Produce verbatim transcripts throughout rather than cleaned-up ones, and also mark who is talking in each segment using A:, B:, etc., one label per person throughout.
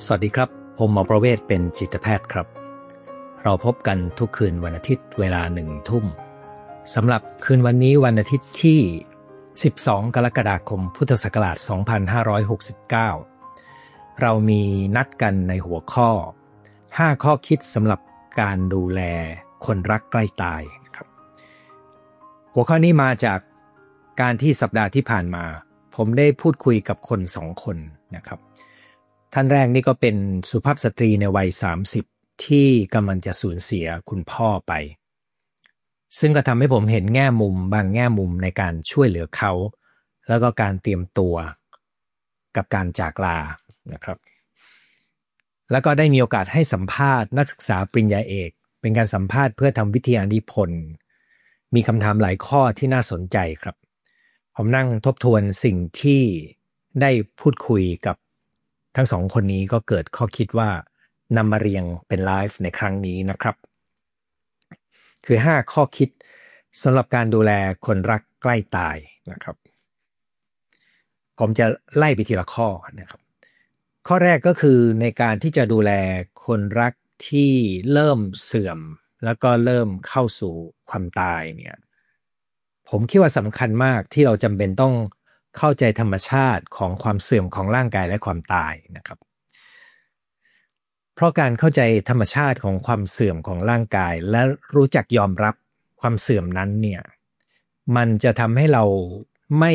A: สวัสดีครับผมหมอประเวศเป็นจิตแพทย์ครับเราพบกันทุกคืนวันอาทิตย์เวลาหนึ่งทุ่มสำหรับคืนวันนี้วันอาทิตย์ที่สิบสองกรกฎาคมพุทธศักราชสองพันห้าร้อยหกสิบเก้าเรามีนัดกันในหัวข้อห้าข้อคิดสำหรับการดูแลคนรักใกล้ตายครับหัวข้อนี้มาจากการที่สัปดาห์ที่ผ่านมาผมได้พูดคุยกับคนสองคนนะครับท่านแรกนี่ก็เป็นสุภาพสตรีในวัยสามสิบที่กำลังจะสูญเสียคุณพ่อไปซึ่งก็ทำให้ผมเห็นแง่มุมบางแง่มุมในการช่วยเหลือเขาแล้วก็การเตรียมตัวกับการจากลานะครับแล้วก็ได้มีโอกาสให้สัมภาษณ์นักศึกษาปริญญาเอกเป็นการสัมภาษณ์เพื่อทำวิทยานิพนธ์มีคำถามหลายข้อที่น่าสนใจครับผมนั่งทบทวนสิ่งที่ได้พูดคุยกับทั้งสองคนนี้ก็เกิดข้อคิดว่านำมาเรียงเป็นไลฟ์ในครั้งนี้นะครับคือห้าข้อคิดสำหรับการดูแลคนรักใกล้ตายนะครับผมจะไล่ไปทีละข้อนะครับข้อแรกก็คือในการที่จะดูแลคนรักที่เริ่มเสื่อมแล้วก็เริ่มเข้าสู่ความตายเนี่ยผมคิดว่าสำคัญมากที่เราจำเป็นต้องเข้าใจธรรมชาติของความเสื่อมของร่างกายและความตายนะครับเพราะการเข้าใจธรรมชาติของความเสื่อมของร่างกายและรู้จักยอมรับความเสื่อมนั้นเนี่ยมันจะทำให้เราไม่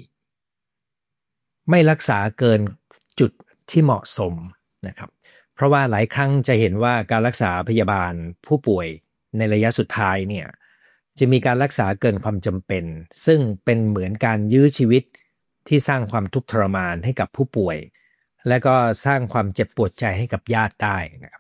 A: ไม่รักษาเกินจุดที่เหมาะสมนะครับเพราะว่าหลายครั้งจะเห็นว่าการรักษาพยาบาลผู้ป่วยในระยะสุดท้ายเนี่ยจะมีการรักษาเกินความจำเป็นซึ่งเป็นเหมือนการยื้อชีวิตที่สร้างความทุกข์ทรมานให้กับผู้ป่วยและก็สร้างความเจ็บปวดใจให้กับญาติได้นะครับ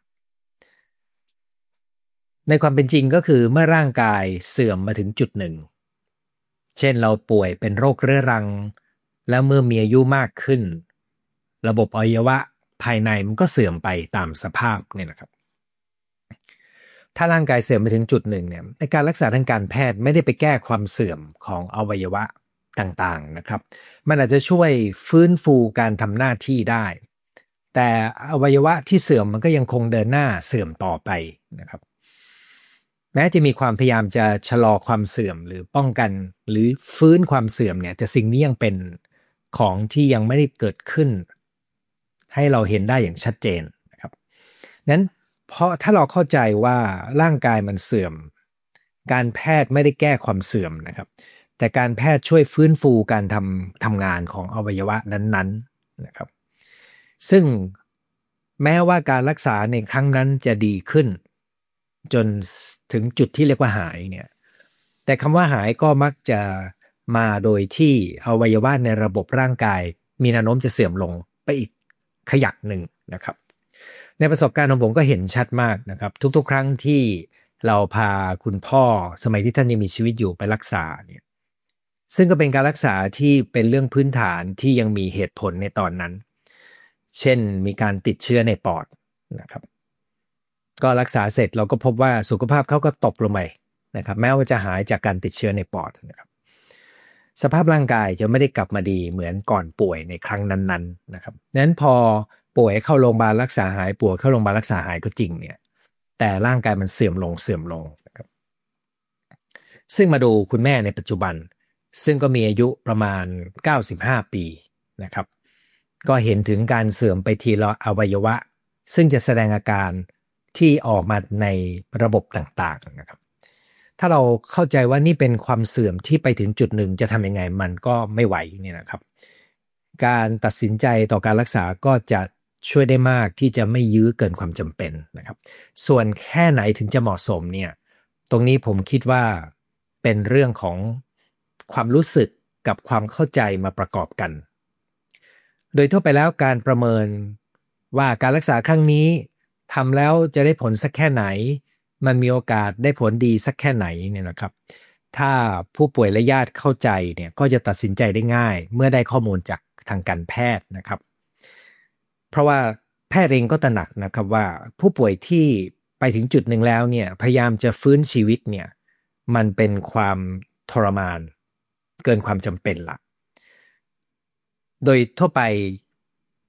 A: ในความเป็นจริงก็คือเมื่อร่างกายเสื่อมมาถึงจุดหนึ่งเช่นเราป่วยเป็นโรคเรื้อรังแล้วเมื่อมีอายุมากขึ้นระบบอวัยวะภายในมันก็เสื่อมไปตามสภาพเนี่ยนะครับถ้าร่างกายเสื่อมไปถึงจุดหนึ่งเนี่ยในการรักษาทางการแพทย์ไม่ได้ไปแก้ความเสื่อมของอวัยวะต่างๆนะครับมันอาจจะช่วยฟื้นฟูการทำหน้าที่ได้แต่อวัยวะที่เสื่อมมันก็ยังคงเดินหน้าเสื่อมต่อไปนะครับแม้จะมีความพยายามจะชะลอความเสื่อมหรือป้องกันหรือฟื้นความเสื่อมเนี่ยแต่สิ่งนี้ยังเป็นของที่ยังไม่ได้เกิดขึ้นให้เราเห็นได้อย่างชัดเจนนะครับนั้นเพราะถ้าเราเข้าใจว่าร่างกายมันเสื่อมการแพทย์ไม่ได้แก้ความเสื่อมนะครับแต่การแพทย์ช่วยฟื้นฟูการทำทำงานของอวัยวะนั้นๆนะครับซึ่งแม้ว่าการรักษาในครั้งนั้นจะดีขึ้นจนถึงจุดที่เรียกว่าหายเนี่ยแต่คำว่าหายก็มักจะมาโดยที่อวัยวะในระบบร่างกายมีแนวโน้มจะเสื่อมลงไปอีกขยักหนึ่งนะครับในประสบการณ์ของผมก็เห็นชัดมากนะครับทุกๆครั้งที่เราพาคุณพ่อสมัยที่ท่านยังมีชีวิตอยู่ไปรักษาเนี่ยซึ่งก็เป็นการรักษาที่เป็นเรื่องพื้นฐานที่ยังมีเหตุผลในตอนนั้นเช่นมีการติดเชื้อในปอดนะครับก็รักษาเสร็จเราก็พบว่าสุขภาพเขาก็ตกลงไปนะครับแม้ว่าจะหายจากการติดเชื้อในปอดนะครับสภาพร่างกายจะไม่ได้กลับมาดีเหมือนก่อนป่วยในครั้งนั้นๆนะครับนั้นพอป่วยเข้าโรงพยาบาลรักษาหายป่วยเข้าโรงพยาบาลรักษาหายก็จริงเนี่ยแต่ร่างกายมันเสื่อมลงเสื่อมลงนะครับซึ่งมาดูคุณแม่ในปัจจุบันซึ่งก็มีอายุประมาณเก้าสิบห้าปีนะครับก็เห็นถึงการเสื่อมไปทีละอวัยวะซึ่งจะแสดงอาการที่ออกมาในระบบต่างๆนะครับถ้าเราเข้าใจว่านี่เป็นความเสื่อมที่ไปถึงจุดหนึ่งจะทำยังไงมันก็ไม่ไหวเนี่ยนะครับการตัดสินใจต่อการรักษาก็จะช่วยได้มากที่จะไม่ยื้อเกินความจำเป็นนะครับส่วนแค่ไหนถึงจะเหมาะสมเนี่ยตรงนี้ผมคิดว่าเป็นเรื่องของความรู้สึกกับความเข้าใจมาประกอบกันโดยทั่วไปแล้วการประเมินว่าการรักษาครั้งนี้ทำแล้วจะได้ผลสักแค่ไหนมันมีโอกาสได้ผลดีสักแค่ไหนเนี่ยนะครับถ้าผู้ป่วยและญาติเข้าใจเนี่ยก็จะตัดสินใจได้ง่ายเมื่อได้ข้อมูลจากทางการแพทย์นะครับเพราะว่าแพทย์เองก็ตระหนักนะครับว่าผู้ป่วยที่ไปถึงจุดหนึ่งแล้วเนี่ยพยายามจะฟื้นชีวิตเนี่ยมันเป็นความทรมานเกินความจำเป็นละโดยทั่วไป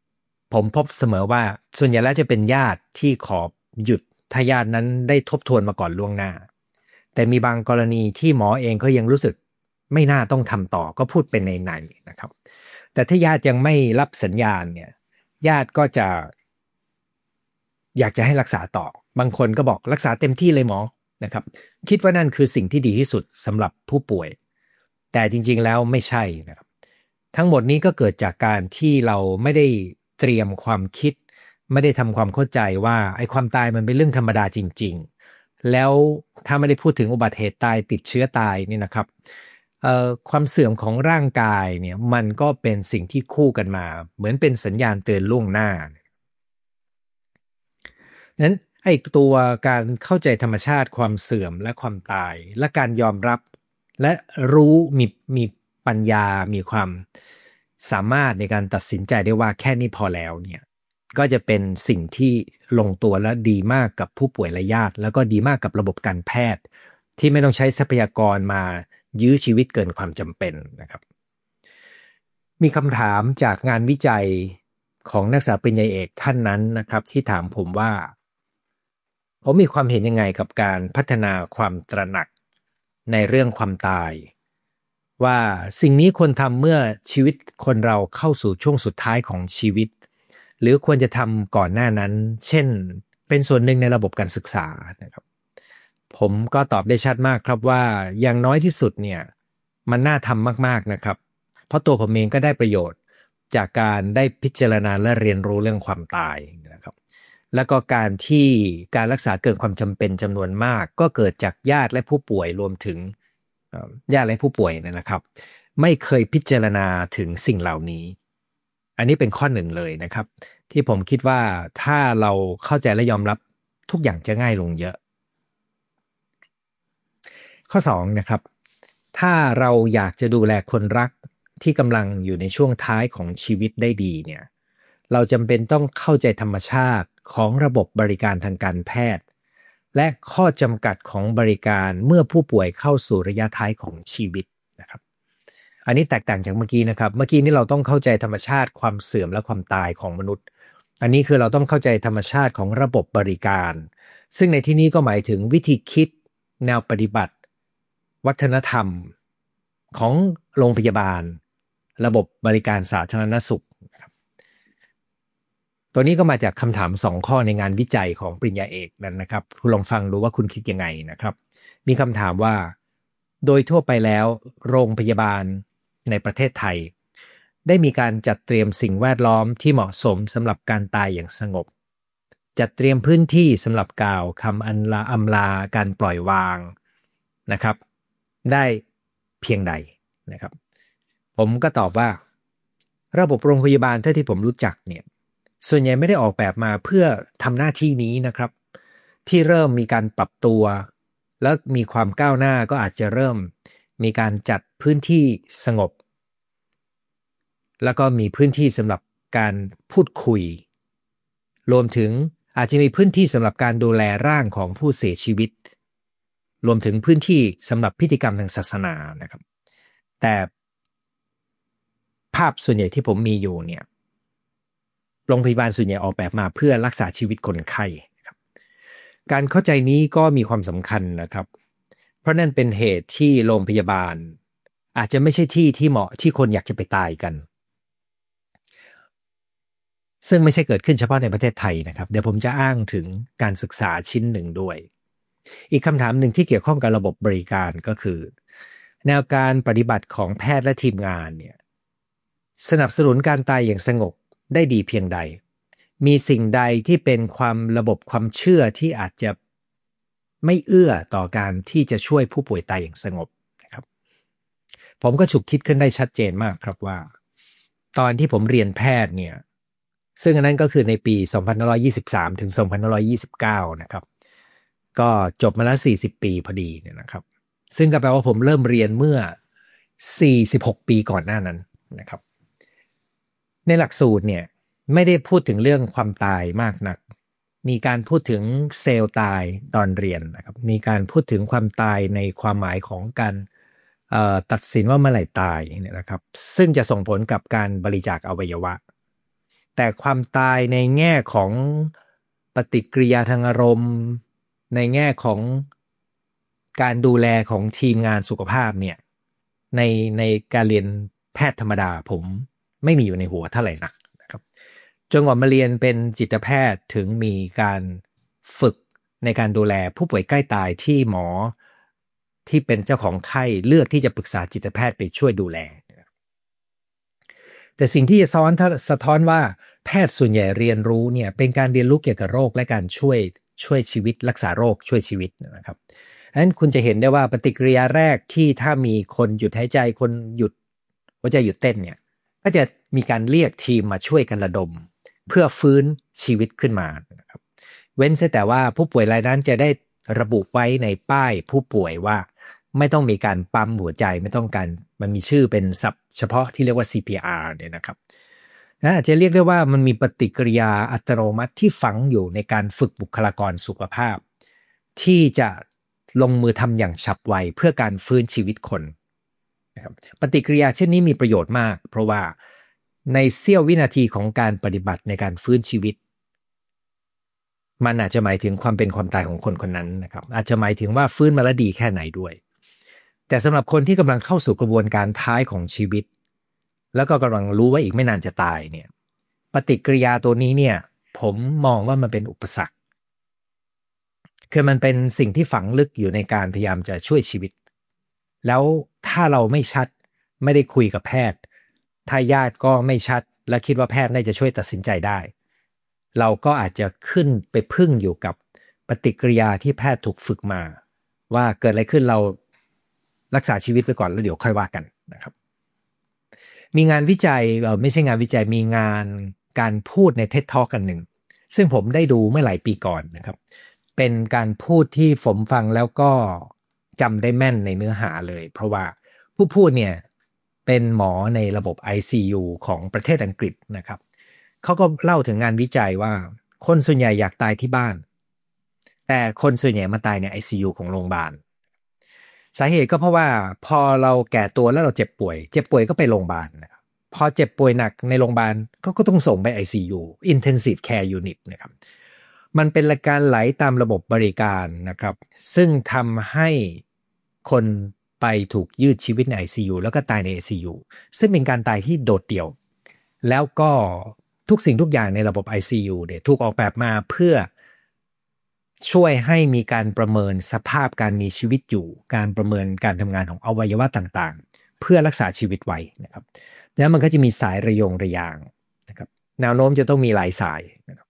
A: ผมพบเสมอว่าส่วนใหญ่แล้วจะเป็นญาติที่ขอหยุดถ้าญาตินั้นได้ทบทวนมาก่อนล่วงหน้าแต่มีบางกรณีที่หมอเองก็ยังรู้สึกไม่น่าต้องทำต่อก็พูดเป็นในๆนะครับแต่ถ้าญาติยังไม่รับสัญญาณเนี่ยญาติก็จะอยากจะให้รักษาต่อบางคนก็บอกรักษาเต็มที่เลยหมอนะครับคิดว่านั่นคือสิ่งที่ดีที่สุดสำหรับผู้ป่วยแต่จริงๆแล้วไม่ใช่นะครับทั้งหมดนี้ก็เกิดจากการที่เราไม่ได้เตรียมความคิดไม่ได้ทำความเข้าใจว่าไอ้ความตายมันเป็นเรื่องธรรมดาจริงๆแล้วถ้าไม่ได้พูดถึงอุบัติเหตุตายติดเชื้อตายนี่นะครับเอ่อความเสื่อมของร่างกายเนี่ยมันก็เป็นสิ่งที่คู่กันมาเหมือนเป็นสัญญาณเตือนล่วงหน้านั้นไอ้ตัวการเข้าใจธรรมชาติความเสื่อมและความตายและการยอมรับและรู้มีมีปัญญามีความสามารถในการตัดสินใจได้ว่าแค่นี้พอแล้วเนี่ยก็จะเป็นสิ่งที่ลงตัวและดีมากกับผู้ป่วยและญาติแล้วก็ดีมากกับระบบการแพทย์ที่ไม่ต้องใช้ทรัพยากรมายื้อชีวิตเกินความจำเป็นนะครับมีคำถามจากงานวิจัยของนักศึกษาปริญญาเอกท่านนั้นนะครับที่ถามผมว่าผมมีความเห็นยังไงกับการพัฒนาความตระหนักในเรื่องความตายว่าสิ่งนี้ควรทำเมื่อชีวิตคนเราเข้าสู่ช่วงสุดท้ายของชีวิตหรือควรจะทำก่อนหน้านั้นเช่นเป็นส่วนหนึ่งในระบบการศึกษานะครับผมก็ตอบได้ชัดมากครับว่าอย่างน้อยที่สุดเนี่ยมันน่าทำมากๆนะครับเพราะตัวผมเองก็ได้ประโยชน์จากการได้พิจารณาและเรียนรู้เรื่องความตายนะครับแล้วก็การที่การรักษาเกินความจำเป็นจำนวนมากก็เกิดจากญาติและผู้ป่วยรวมถึงญาติและผู้ป่วยนะครับไม่เคยพิจารณาถึงสิ่งเหล่านี้อันนี้เป็นข้อหนึ่งเลยนะครับที่ผมคิดว่าถ้าเราเข้าใจและยอมรับทุกอย่างจะง่ายลงเยอะข้อสองนะครับถ้าเราอยากจะดูแลคนรักที่กำลังอยู่ในช่วงท้ายของชีวิตได้ดีเนี่ยเราจำเป็นต้องเข้าใจธรรมชาติของระบบบริการทางการแพทย์และข้อจำกัดของบริการเมื่อผู้ป่วยเข้าสู่ระยะท้ายของชีวิตนะครับอันนี้แตกต่างจากเมื่อกี้นะครับเมื่อกี้นี้เราต้องเข้าใจธรรมชาติความเสื่อมและความตายของมนุษย์อันนี้คือเราต้องเข้าใจธรรมชาติของระบบบริการซึ่งในที่นี้ก็หมายถึงวิธีคิดแนวปฏิบัติวัฒนธรรมของโรงพยาบาลระบบบริการสาธารณสุขตัวนี้ก็มาจากคำถามสองข้อในงานวิจัยของปริญญาเอกนั้นนะครับคุณลองฟังดูว่าคุณคิดยังไงนะครับมีคำถามว่าโดยทั่วไปแล้วโรงพยาบาลในประเทศไทยได้มีการจัดเตรียมสิ่งแวดล้อมที่เหมาะสมสำหรับการตายอย่างสงบจัดเตรียมพื้นที่สำหรับกล่าวคำอันลาอำลาการปล่อยวางนะครับได้เพียงใดนะครับผมก็ตอบว่าระบบโรงพยาบาลเท่าที่ผมรู้จักเนี่ยส่วนใหญ่ไม่ได้ออกแบบมาเพื่อทำหน้าที่นี้นะครับที่เริ่มมีการปรับตัวแล้วมีความก้าวหน้าก็อาจจะเริ่มมีการจัดพื้นที่สงบแล้วก็มีพื้นที่สำหรับการพูดคุยรวมถึงอาจจะมีพื้นที่สำหรับการดูแลร่างของผู้เสียชีวิตรวมถึงพื้นที่สำหรับพิธีกรรมทางศาสนานะครับแต่ภาพส่วนใหญ่ที่ผมมีอยู่เนี่ยโรงพยาบาลส่วนใหญ่ออกแบบมาเพื่อรักษาชีวิตคนไข้ครับการเข้าใจนี้ก็มีความสำคัญนะครับเพราะนั่นเป็นเหตุที่โรงพยาบาลอาจจะไม่ใช่ที่ที่เหมาะที่คนอยากจะไปตายกันซึ่งไม่ใช่เกิดขึ้นเฉพาะในประเทศไทยนะครับเดี๋ยวผมจะอ้างถึงการศึกษาชิ้นหนึ่งด้วยอีกคำถามหนึ่งที่เกี่ยวข้องกับระบบบริการก็คือแนวการปฏิบัติของแพทย์และทีมงานเนี่ยสนับสนุนการตายอย่างสงบได้ดีเพียงใดมีสิ่งใดที่เป็นความระบบความเชื่อที่อาจจะไม่เอื้อต่อการที่จะช่วยผู้ป่วยตายอย่างสงบนะครับผมก็ฉุกคิดขึ้นได้ชัดเจนมากครับว่าตอนที่ผมเรียนแพทย์เนี่ยซึ่งอันนั้นก็คือในปีสองพันห้าร้อยยี่สิบสามถึงสองพันห้าร้อยยี่สิบเก้านะครับก็จบมาแล้วสี่สิบปีพอดีเนี่ยนะครับซึ่งก็แปลว่าผมเริ่มเรียนเมื่อสี่สิบหกปีก่อนหน้านั้นนะครับในหลักสูตรเนี่ยไม่ได้พูดถึงเรื่องความตายมากนักมีการพูดถึงเซลล์ตายตอนเรียนนะครับมีการพูดถึงความตายในความหมายของการตัดสินว่าเมื่อไหร่ตายเนี่ยนะครับซึ่งจะส่งผลกับการบริจาคอวัยวะแต่ความตายในแง่ของปฏิกิริยาทางอารมณ์ในแง่ของการดูแลของทีมงานสุขภาพเนี่ยในในการเรียนแพทย์ธรรมดาผมไม่มีอยู่ในหัวเท่าไหร่นักนะครับจนกว่ามาเรียนเป็นจิตแพทย์ถึงมีการฝึกในการดูแลผู้ป่วยใกล้ตายที่หมอที่เป็นเจ้าของไข้เลือกที่จะปรึกษาจิตแพทย์ไปช่วยดูแลแต่สิ่งที่จะซ้อนสะท้อนว่าแพทย์ส่วนใหญ่เรียนรู้เนี่ยเป็นการเรียนรู้เกี่ยวกับโรคและการช่วยช่วยชีวิตรักษาโรคช่วยชีวิตนะครับดังนั้นคุณจะเห็นได้ว่าปฏิกิริยาแรกที่ถ้ามีคนหยุดหายใจคนหยุดหัวใจหยุดเต้นเนี่ยก็จะมีการเรียกทีมมาช่วยกันระดมเพื่อฟื้นชีวิตขึ้นมานะครับเว้นแต่ว่าผู้ป่วยรายนั้นจะได้ระบุไว้ในป้ายผู้ป่วยว่าไม่ต้องมีการปั๊มหัวใจไม่ต้องการมันมีชื่อเป็นศัพท์เฉพาะที่เรียกว่า ซี พี อาร์ เนี่ยนะครับนะอาจจะเรียกได้ว่ามันมีปฏิกิริยาอัตโนมัติที่ฝังอยู่ในการฝึกบุคลากรสุขภาพที่จะลงมือทำอย่างฉับไวเพื่อการฟื้นชีวิตคนนะครับปฏิกิริยาเช่นนี้มีประโยชน์มากเพราะว่าในเสี้ยววินาทีของการปฏิบัติในการฟื้นชีวิตมันอาจจะหมายถึงความเป็นความตายของคนคนนั้นนะครับอาจจะหมายถึงว่าฟื้นมาแล้วดีแค่ไหนด้วยแต่สำหรับคนที่กำลังเข้าสู่กระบวนการท้ายของชีวิตแล้วก็กำลังรู้ว่าอีกไม่นานจะตายเนี่ยปฏิกิริยาตัวนี้เนี่ยผมมองว่ามันเป็นอุปสรรคคือมันเป็นสิ่งที่ฝังลึกอยู่ในการพยายามจะช่วยชีวิตแล้วถ้าเราไม่ชัดไม่ได้คุยกับแพทย์ถ้าญาติก็ไม่ชัดและคิดว่าแพทย์น่าจะช่วยตัดสินใจได้เราก็อาจจะขึ้นไปพึ่งอยู่กับปฏิกิริยาที่แพทย์ถูกฝึกมาว่าเกิดอะไรขึ้นเรารักษาชีวิตไปก่อนแล้วเดี๋ยวค่อยว่ากันนะครับมีงานวิจัยเออไม่ใช่งานวิจัยมีงานการพูดใน ที อี ดี Talk กันหนึ่งซึ่งผมได้ดูเมื่อหลายปีก่อนนะครับเป็นการพูดที่ผมฟังแล้วก็จำได้แม่นในเนื้อหาเลยเพราะว่าผู้พูดเนี่ยเป็นหมอในระบบ ไอ ซี ยู ของประเทศอังกฤษนะครับเขาก็เล่าถึงงานวิจัยว่าคนส่วนใหญ่อยากตายที่บ้านแต่คนส่วนใหญ่มาตายใน ไอ ซี ยู ของโรงพยาบาลสาเหตุก็เพราะว่าพอเราแก่ตัวแล้วเราเจ็บป่วยเจ็บป่วยก็ไปโรงพยาบาลนะครับพอเจ็บป่วยหนักในโรงพยาบาลก็ก็ต้องส่งไป ไอ ซี ยู Intensive Care Unit นะครับมันเป็นการไหลตามระบบบริการนะครับซึ่งทำให้คนไปถูกยืดชีวิตใน ไอ ซี ยู แล้วก็ตายใน ไอ ซี ยู ซึ่งเป็นการตายที่โดดเดี่ยวแล้วก็ทุกสิ่งทุกอย่างในระบบ ไอ ซี ยู เนี่ยถูกออกแบบมาเพื่อช่วยให้มีการประเมินสภาพการมีชีวิตอยู่การประเมินการทำงานของอวัยวะต่างๆเพื่อรักษาชีวิตไว้นะครับแล้วมันก็จะมีสายระยงระยางนะครับแนวโน้มจะต้องมีหลายสายนะครับ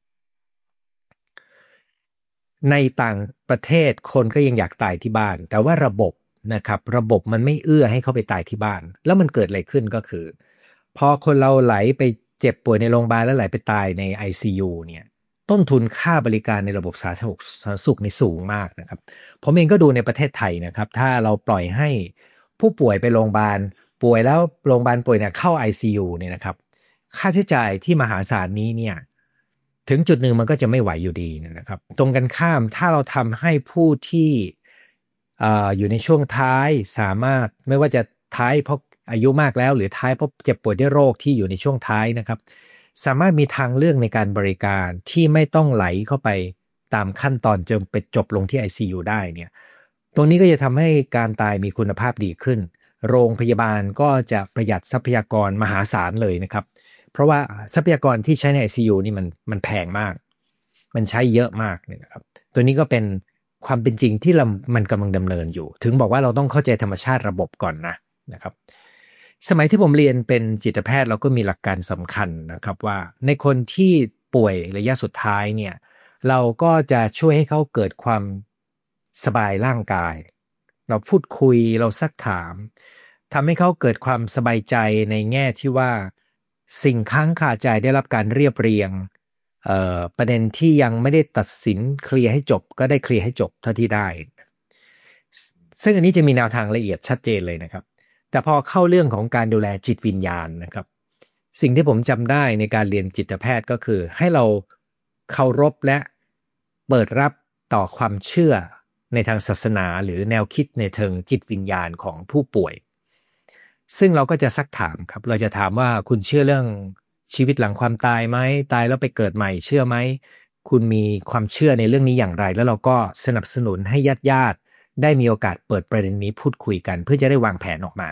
A: ในต่างประเทศคนก็ยังอยากตายที่บ้านแต่ว่าระบบนะครับระบบมันไม่เอื้อให้เขาไปตายที่บ้านแล้วมันเกิดอะไรขึ้นก็คือพอคนเราไหลไปเจ็บป่วยในโรงพยาบาลแล้วไหลไปตายใน ไอ ซี ยู เนี่ยต้นทุนค่าบริการในระบบสาธารณสุขนี่สูงมากนะครับผมเองก็ดูในประเทศไทยนะครับถ้าเราปล่อยให้ผู้ป่วยไปโรงพยาบาลป่วยแล้วโรงพยาบาลป่วยเนี่ยเข้า ไอ ซี ยู เนี่ยนะครับค่าใช้จ่ายที่มหาศาลนี้เนี่ยถึงจุดหนึ่งมันก็จะไม่ไหวอยู่ดีนะครับตรงกันข้ามถ้าเราทำให้ผู้ที่อ่าอยู่ในช่วงท้ายสามารถไม่ว่าจะท้ายเพราะอายุมากแล้วหรือท้ายเพราะเจ็บป่วยด้วยโรคที่อยู่ในช่วงท้ายนะครับสามารถมีทางเลือกในการบริการที่ไม่ต้องไหลเข้าไปตามขั้นตอนจนไปจบลงที่ ไอ ซี ยู ได้เนี่ยตรงนี้ก็จะทำให้การตายมีคุณภาพดีขึ้นโรงพยาบาลก็จะประหยัดทรัพยากรมหาศาลเลยนะครับเพราะว่าทรัพยากรที่ใช้ใน ไอ ซี ยู นี่มันมันแพงมากมันใช้เยอะมากเนี่ยนะครับตัวนี้ก็เป็นความเป็นจริงที่เรามันกำลังดำเนินอยู่ถึงบอกว่าเราต้องเข้าใจธรรมชาติระบบก่อนนะนะครับสมัยที่ผมเรียนเป็นจิตแพทย์เราก็มีหลักการสำคัญนะครับว่าในคนที่ป่วยระยะสุดท้ายเนี่ยเราก็จะช่วยให้เขาเกิดความสบายร่างกายเราพูดคุยเราซักถามทำให้เขาเกิดความสบายใจในแง่ที่ว่าสิ่งค้างคาใจได้รับการเรียบเรียงเอ่อประเด็นที่ยังไม่ได้ตัดสินเคลียร์ให้จบก็ได้เคลียร์ให้จบเท่าที่ได้ซึ่งอันนี้จะมีแนวทางละเอียดชัดเจนเลยนะครับแต่พอเข้าเรื่องของการดูแลจิตวิญญาณนะครับสิ่งที่ผมจำได้ในการเรียนจิตแพทย์ก็คือให้เราเคารพและเปิดรับต่อความเชื่อในทางศาสนาหรือแนวคิดในเชิงจิตวิญญาณของผู้ป่วยซึ่งเราก็จะซักถามครับเราจะถามว่าคุณเชื่อเรื่องชีวิตหลังความตายไหมตายแล้วไปเกิดใหม่เชื่อไหมคุณมีความเชื่อในเรื่องนี้อย่างไรแล้วเราก็สนับสนุนให้ญาติญาติได้มีโอกาสเปิดประเด็นนี้พูดคุยกันเพื่อจะได้วางแผนออกมา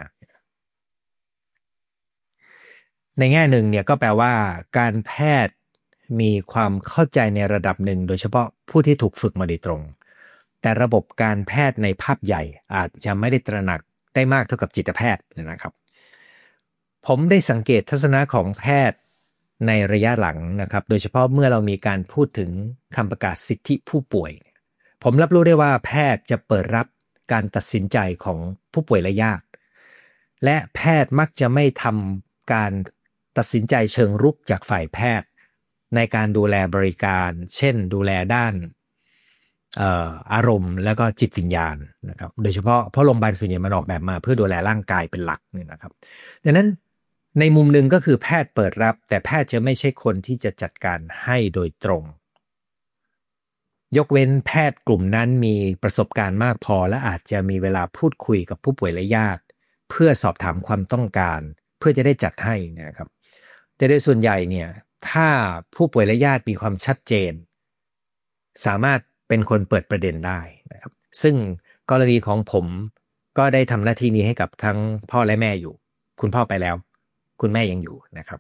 A: ในแง่หนึ่งเนี่ยก็แปลว่าการแพทย์มีความเข้าใจในระดับหนึ่งโดยเฉพาะผู้ที่ถูกฝึกมาโดยตรงแต่ระบบการแพทย์ในภาพใหญ่อาจจะไม่ได้ตระหนักได้มากเท่ากับจิตแพทย์นะครับผมได้สังเกตทัศนะของแพทย์ในระยะหลังนะครับโดยเฉพาะเมื่อเรามีการพูดถึงคำประกาศสิทธิผู้ป่วยผมรับรู้ได้ว่าแพทย์จะเปิดรับการตัดสินใจของผู้ป่วยและญาติและแพทย์มักจะไม่ทำการตัดสินใจเชิงรุกจากฝ่ายแพทย์ในการดูแลบริการเช่นดูแลด้านเอ่ออารมณ์แล้วก็จิตวิญญาณนะครับโดยเฉพาะเพราะโรงพยาบาลส่วนใหญ่มันออกแบบมาเพื่อดูแลร่างกายเป็นหลักเนี่ยนะครับดังนั้นในมุมหนึ่งก็คือแพทย์เปิดรับแต่แพทย์จะไม่ใช่คนที่จะจัดการให้โดยตรงยกเว้นแพทย์กลุ่มนั้นมีประสบการณ์มากพอและอาจจะมีเวลาพูดคุยกับผู้ป่วยและญาติเพื่อสอบถามความต้องการเพื่อจะได้จัดให้นะครับแต่โดยส่วนใหญ่เนี่ยถ้าผู้ป่วยและญาติมีความชัดเจนสามารถเป็นคนเปิดประเด็นได้นะครับซึ่งกรณีของผมก็ได้ทำหน้าที่นี้ให้กับทั้งพ่อและแม่อยู่คุณพ่อไปแล้วคุณแม่ยังอยู่นะครับ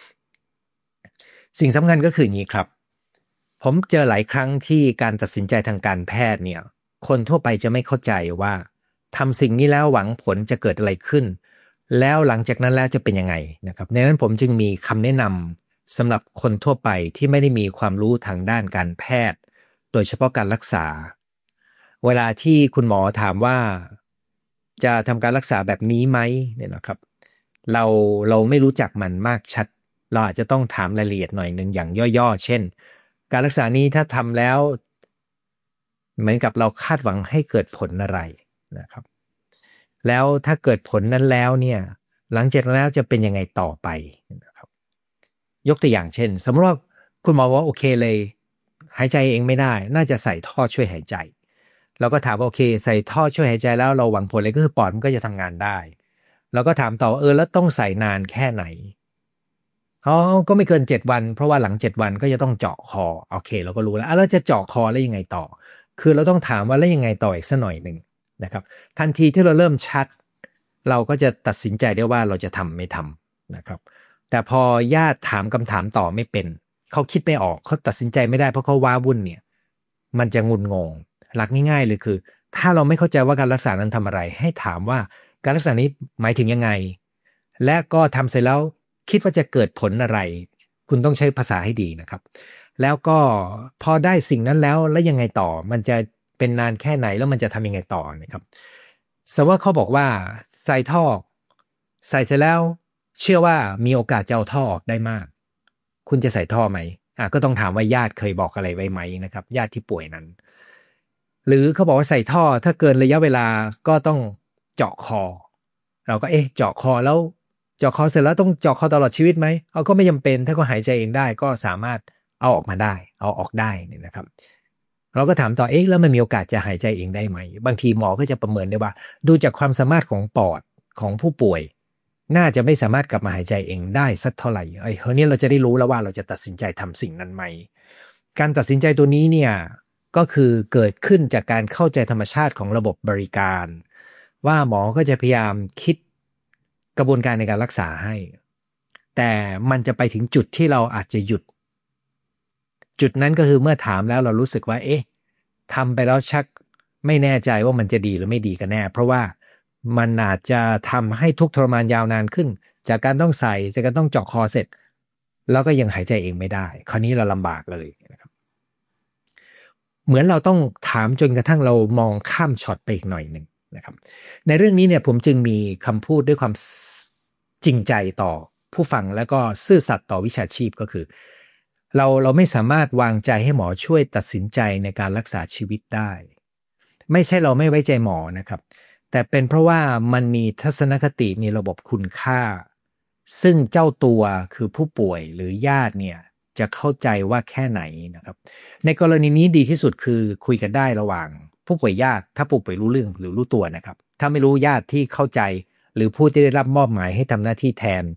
A: สิ่งสำคัญก็คืออย่างนี้ครับผมเจอหลายครั้งที่การตัดสินใจทางการแพทย์เนี่ยคนทั่วไปจะไม่เข้าใจว่าทำสิ่งนี้แล้วหวังผลจะเกิดอะไรขึ้นแล้วหลังจากนั้นแล้วจะเป็นยังไงนะครับในนั้นผมจึงมีคำแนะนำสำหรับคนทั่วไปที่ไม่ได้มีความรู้ทางด้านการแพทย์โดยเฉพาะการรักษาเวลาที่คุณหมอถามว่าจะทำการรักษาแบบนี้ไหมเนี่ยนะครับเราเราไม่รู้จักมันมากชัดเราอาจจะต้องถามรายละเอียดหน่อยหนึ่งอย่างย่อๆเช่นการรักษานี้ถ้าทำแล้วเหมือนกับเราคาดหวังให้เกิดผลอะไรนะครับแล้วถ้าเกิดผลนั้นแล้วเนี่ยหลังจากนั้นแล้วจะเป็นยังไงต่อไปนะครับยกตัวอย่างเช่นสมมติว่าคุณหมอว่าโอเคเลยหายใจเองไม่ได้น่าจะใส่ท่อช่วยหายใจเราก็ถามว่าโอเคใส่ท่อช่วยหายใจแล้วเราหวังผลอะไรก็คือปอดมันก็จะทำงานได้เราก็ถามต่อเออแล้วต้องใส่นานแค่ไหนเขาก็ไม่เกินเจ็ดวันเพราะว่าหลังเจ็ดวันก็จะต้องเจาะคอโอเคเราก็รู้แล้วแล้วจะเจาะคอแล้วยังไงต่อคือเราต้องถามว่าแล้วยังไงต่ออีกสักหน่อยหนึ่งนะครับทันทีที่เราเริ่มชัดเราก็จะตัดสินใจได้ว่าเราจะทำไม่ทำนะครับแต่พอญาติถามคำถามต่อไม่เป็นเขาคิดไม่ออกเขาตัดสินใจไม่ได้เพราะเขาว้าวุ่นเนี่ยมันจะงุนงงหลักง่ายๆเลยคือถ้าเราไม่เข้าใจว่าการรักษานั้นทำอะไรให้ถามว่าการรักษานี้หมายถึงยังไงและก็ทำเสร็จแล้วคิดว่าจะเกิดผลอะไรคุณต้องใช้ภาษาให้ดีนะครับแล้วก็พอได้สิ่งนั้นแล้วแล้วยังไงต่อมันจะเป็นนานแค่ไหนแล้วมันจะทำยังไงต่อนะครับสมมติว่าเขาบอกว่าใส่ท่อใส่เสร็จแล้วเชื่อว่ามีโอกาสจะเอาท่อออกได้มากคุณจะใส่ท่อไหมอ่ะก็ต้องถามว่าญาติเคยบอกอะไรไว้ไหมนะครับญาติที่ป่วยนั้นหรือเขาบอกว่าใส่ท่อถ้าเกินระยะเวลาก็ต้องเจาะคอเราก็เอ๊ะเจาะคอแล้วเจาะคอเสร็จแล้วต้องเจาะคอตลอดชีวิตไหมเอาก็ไม่จำเป็นถ้าเขาหายใจเองได้ก็สามารถเอาออกมาได้เอาออกได้นี่นะครับเราก็ถามต่อเอ๊ะแล้วมันมีโอกาสจะหายใจเองได้ไหมบางทีหมอก็จะประเมินได้ว่าดูจากความสามารถของปอดของผู้ป่วยน่าจะไม่สามารถกลับมาหายใจเองได้สักเท่าไหร่ไอ้คราวนี้เราจะได้รู้แล้วว่าเราจะตัดสินใจทำสิ่งนั้นไหมการตัดสินใจตัวนี้เนี่ยก็คือเกิดขึ้นจากการเข้าใจธรรมชาติของระบบบริการว่าหมอก็จะพยายามคิดกระบวนการในการรักษาให้แต่มันจะไปถึงจุดที่เราอาจจะหยุดจุดนั้นก็คือเมื่อถามแล้วเรารู้สึกว่าเอ๊ะทำไปแล้วชักไม่แน่ใจว่ามันจะดีหรือไม่ดีกันแน่เพราะว่ามันอาจจะทำให้ทุกข์ทรมานยาวนานขึ้นจากการต้องใส่จากการต้องเจาะคอเสร็จแล้วก็ยังหายใจเองไม่ได้คราวนี้เราลำบากเลยนะครับเหมือนเราต้องถามจนกระทั่งเรามองข้ามช็อตไปอีกหน่อยหนึ่งนะครับในเรื่องนี้เนี่ยผมจึงมีคำพูดด้วยความจริงใจต่อผู้ฟังแล้วก็ซื่อสัตย์ต่อวิชาชีพก็คือเราเราไม่สามารถวางใจให้หมอช่วยตัดสินใจในการรักษาชีวิตได้ไม่ใช่เราไม่ไว้ใจหมอนะครับแต่เป็นเพราะว่ามันมีทัศนคติมีระบบคุณค่าซึ่งเจ้าตัวคือผู้ป่วยหรือญาติเนี่ยจะเข้าใจว่าแค่ไหนนะครับในกรณีนี้ดีที่สุดคือคุยกันได้ระหว่างผู้ป่วยญาติถ้าผู้ป่วยรู้เรื่องหรือรู้ตัวนะครับถ้าไม่รู้ญาติที่เข้าใจหรือผู้ที่ได้รับมอบหมายให้ทำหน้าที่แทน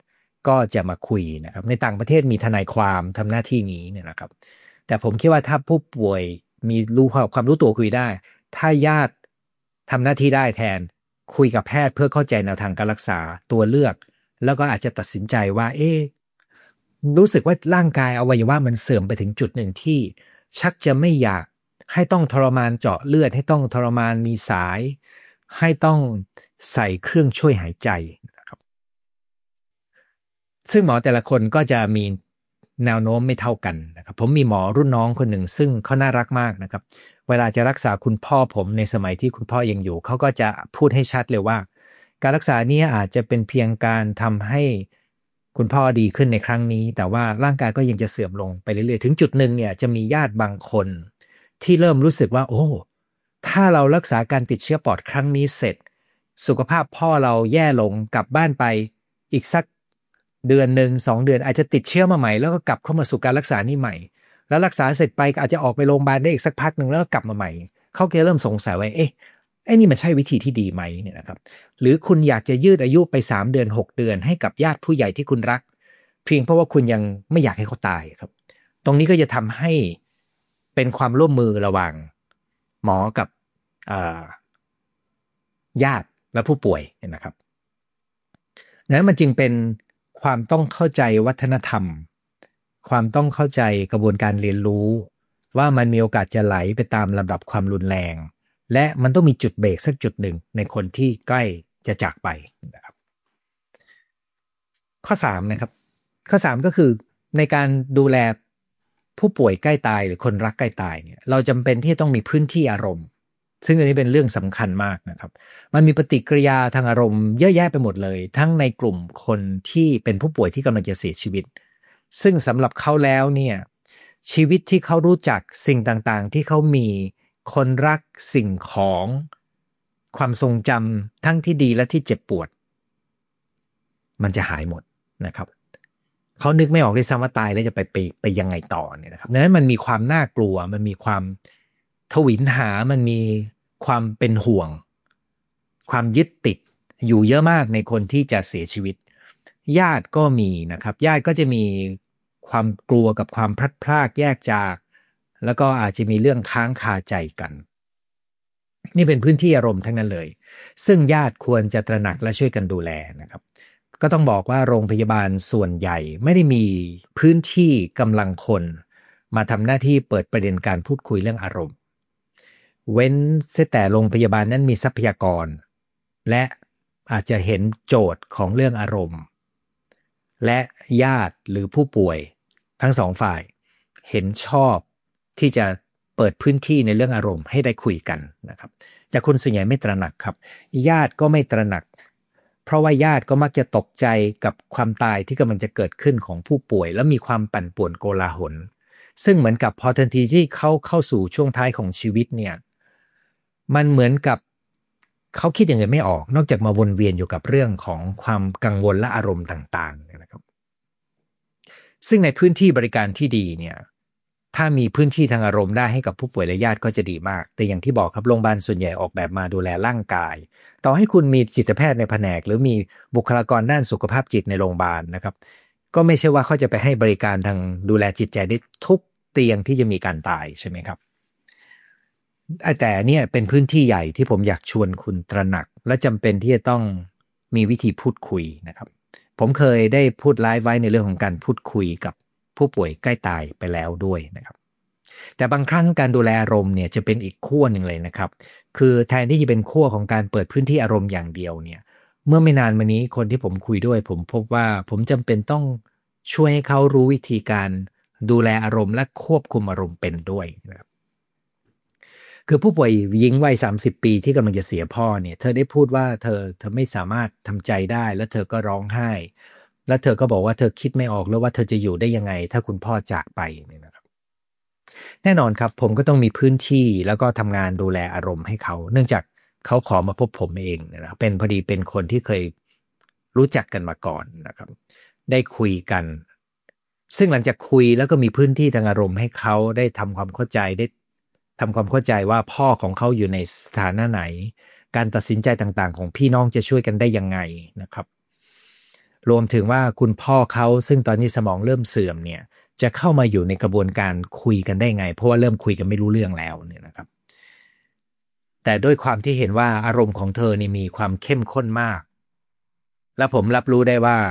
A: ก็จะมาคุยนะครับในต่างประเทศมีทนายความทำหน้าที่นี้เนี่ยนะครับแต่ผมคิดว่าถ้าผู้ป่วยมีรู้ความความรู้ตัวคุยได้ถ้าญาติทำหน้าที่ได้แทนคุยกับแพทย์เพื่อเข้าใจแนวทางการรักษาตัวเลือกแล้วก็อาจจะตัดสินใจว่าเอ๊ะรู้สึกว่าร่างกายอวัยวะมันเสื่อมไปถึงจุดหนึ่งที่ชักจะไม่อยากให้ต้องทรมานเจาะเลือดให้ต้องทรมานมีสายให้ต้องใส่เครื่องช่วยหายใจนะครับซึ่งหมอแต่ละคนก็จะมีแนวโน้มไม่เท่ากันนะครับผมมีหมอรุ่นน้องคนหนึ่งซึ่งเขาน่ารักมากนะครับเวลาจะรักษาคุณพ่อผมในสมัยที่คุณพ่อยังอยู่เขาก็จะพูดให้ชัดเลยว่าการรักษานี้อาจจะเป็นเพียงการทำให้คุณพ่อดีขึ้นในครั้งนี้แต่ว่าร่างกายก็ยังจะเสื่อมลงไปเรื่อยๆถึงจุดหนึ่งเนี่ยจะมีญาติบางคนที่เริ่มรู้สึกว่าโอ้ถ้าเรารักษาการติดเชื้อปอดครั้งนี้เสร็จสุขภาพพ่อเราแย่ลงกลับบ้านไปอีกสักเดือนหนึ่งสองเดือนอาจจะติดเชื้อมาใหม่แล้วก็กลับเข้ามาสู่การรักษานี้ใหม่แล้วรักษาเสร็จไปอาจจะออกไปโรงพยาบาลได้อีกสักพักหนึ่งแล้วก็กลับมาใหม่เขาก็เริ่มสงสัยว่าเอ๊ะไอ้นี่มันใช่วิธีที่ดีไหมเนี่ยนะครับหรือคุณอยากจะยืดอายุไปสามเดือนหกเดือนให้กับญาติผู้ใหญ่ที่คุณรักเพียงเพราะว่าคุณยังไม่อยากให้เขาตายครับตรงนี้ก็จะทำให้เป็นความร่วมมือระหว่างหมอกับญาติและผู้ป่วยนะครับดังนั้นมันจึงเป็นความต้องเข้าใจวัฒนธรรมความต้องเข้าใจกระบวนการเรียนรู้ว่ามันมีโอกาสจะไหลไปตามลำดับความรุนแรงและมันต้องมีจุดเบรกสักจุดหนึ่งในคนที่ใกล้จะจากไปนะครับข้อสามนะครับข้อสามก็คือในการดูแลผู้ป่วยใกล้ตายหรือคนรักใกล้ตายเนี่ยเราจำเป็นที่ต้องมีพื้นที่อารมณ์ซึ่งอันนี้เป็นเรื่องสำคัญมากนะครับมันมีปฏิกิริยาทางอารมณ์เยอะแยะไปหมดเลยทั้งในกลุ่มคนที่เป็นผู้ป่วยที่กำลังจะเสียชีวิตซึ่งสำหรับเขาแล้วเนี่ยชีวิตที่เขารู้จักสิ่งต่างๆที่เขามีคนรักสิ่งของความทรงจำทั้งที่ดีและที่เจ็บปวดมันจะหายหมดนะครับเขานึกไม่ออกด้วยซ้ำว่าตายแล้วจะไปไปไปยังไงต่อเนี่ยนะครับดังนั้นมันมีความน่ากลัวมันมีความทวินหามันมีความเป็นห่วงความยึดติดอยู่เยอะมากในคนที่จะเสียชีวิตญาติก็มีนะครับญาติก็จะมีความกลัวกับความพลัดพรากแยกจากแล้วก็อาจจะมีเรื่องค้างคาใจกันนี่เป็นพื้นที่อารมณ์ทั้งนั้นเลยซึ่งญาติควรจะตระหนักและช่วยกันดูแลนะครับก็ต้องบอกว่าโรงพยาบาลส่วนใหญ่ไม่ได้มีพื้นที่กำลังคนมาทำหน้าที่เปิดประเด็นการพูดคุยเรื่องอารมณ์เว้นเสียแต่โรงพยาบาลนั้นมีทรัพยากรและอาจจะเห็นโจทย์ของเรื่องอารมณ์และญาติหรือผู้ป่วยทั้งสองฝ่ายเห็นชอบที่จะเปิดพื้นที่ในเรื่องอารมณ์ให้ได้คุยกันนะครับแต่คนส่วนใหญ่ไม่ตระหนักครับญาติก็ไม่ตระหนักเพราะว่าญาติก็มักจะตกใจกับความตายที่กำลังจะเกิดขึ้นของผู้ป่วยแล้วมีความปั่นป่วนโกลาหลซึ่งเหมือนกับพอทันทีที่เขาเข้าสู่ช่วงท้ายของชีวิตเนี่ยมันเหมือนกับเขาคิดอย่างอื่นไม่ออกนอกจากมาวนเวียนอยู่กับเรื่องของความกังวลและอารมณ์ต่างๆนะครับซึ่งในพื้นที่บริการที่ดีเนี่ยถ้ามีพื้นที่ทางอารมณ์ได้ให้กับผู้ป่วยและญาติก็จะดีมากแต่อย่างที่บอกครับโรงพยาบาลส่วนใหญ่ออกแบบมาดูแลร่างกายต่อให้คุณมีจิตแพทย์ในแผนกหรือมีบุคลากรด้านสุขภาพจิตในโรงพยาบาลนะครับก็ไม่ใช่ว่าเขาจะไปให้บริการทางดูแลจิตใจได้ทุกเตียงที่จะมีการตายใช่ไหมครับแต่เนี่ยเป็นพื้นที่ใหญ่ที่ผมอยากชวนคุณตระหนักและจำเป็นที่จะต้องมีวิธีพูดคุยนะครับผมเคยได้พูดไลฟ์ไว้ในเรื่องของการพูดคุยกับผู้ป่วยใกล้ตายไปแล้วด้วยนะครับแต่บางครั้งการดูแลอารมณ์เนี่ยจะเป็นอีกขั้วหนึ่งเลยนะครับคือแทนที่จะเป็นขั้วของการเปิดพื้นที่อารมณ์อย่างเดียวเนี่ยเมื่อไม่นานมานี้คนที่ผมคุยด้วยผมพบว่าผมจำเป็นต้องช่วยให้เขารู้วิธีการดูแลอารมณ์และควบคุมอารมณ์เป็นด้วยนะครับคือผู้ป่วยหญิงวัยสามสิบปีที่กำลังจะเสียพ่อเนี่ยเธอได้พูดว่าเธอเธอไม่สามารถทำใจได้แล้วเธอก็ร้องไห้แล้วเธอก็บอกว่าเธอคิดไม่ออกแล้วว่าเธอจะอยู่ได้ยังไงถ้าคุณพ่อจากไปเนี่ยนะครับแน่นอนครับผมก็ต้องมีพื้นที่แล้วก็ทำงานดูแลอารมณ์ให้เขาเนื่องจากเขาขอมาพบผมเองนะครับเป็นพอดีเป็นคนที่เคยรู้จักกันมาก่อนนะครับได้คุยกันซึ่งหลังจากคุยแล้วก็มีพื้นที่ทางอารมณ์ให้เขาได้ทำความเข้าใจได้ทำความเข้าใจว่าพ่อของเขาอยู่ในสถานะไหนการตัดสินใจต่างๆของพี่น้องจะช่วยกันได้ยังไงนะครับรวมถึงว่าคุณพ่อเขาซึ่งตอนนี้สมองเริ่มเสื่อมเนี่ยจะเข้ามาอยู่ในกระบวนการคุยกันได้ไงเพราะว่าเริ่มคุยกันไม่รู้เรื่องแล้วเนี่ยนะครับแต่ด้วยความที่เห็นว่าอารมณ์ของเธอนี่มีความเข้มข้นมากและผมรับรู้ได้ว่า